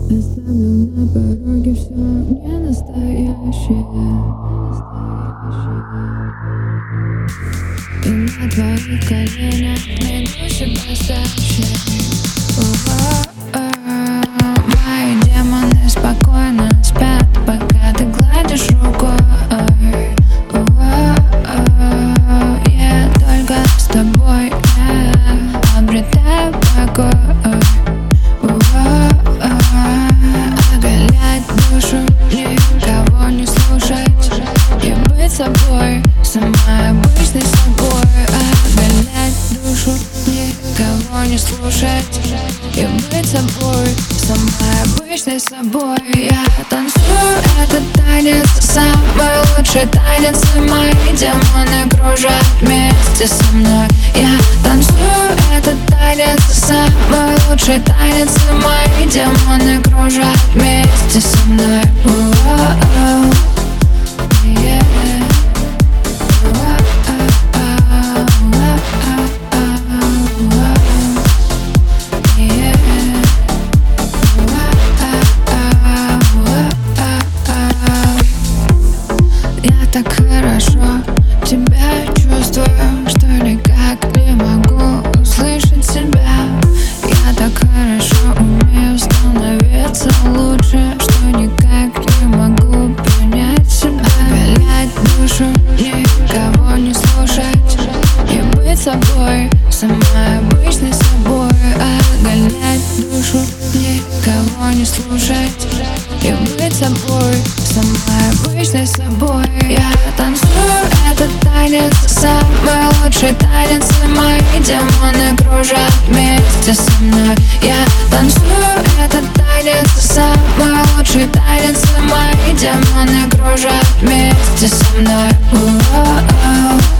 Оставлю на пороге все не настоящее. И на твоих коленях найду себя сообщение. Мои демоны спокойно спят, пока ты гладишь рукой. Я только с тобой я обретаю покой. Оголять душу, никого не слушать и быть собой, самой обычной собой. Оголять душу, никого не слушать и быть собой, самой обычной собой. Я танцую этот танец, самый лучший танец, и мои демоны кружат вместе со мной. Я танцую этот танец, самый лучший танец, и мои демоны кружат вместе со мной. Я так хорошо тебя чувствую, что никак не могу услышать себя. Я так хорошо умею становиться лучше, что никак не могу принять себя. Оголять душу, никого не слушать и быть собой, самой обычной собой. Оголять душу, никого не слушать и быть собой, самой обычной собой. Я танцую этот танец, самый лучший танец, и мои демоны кружат вместе со мной. Я танцую этот танец, самый лучший танец, и мои демоны кружат вместе со мной.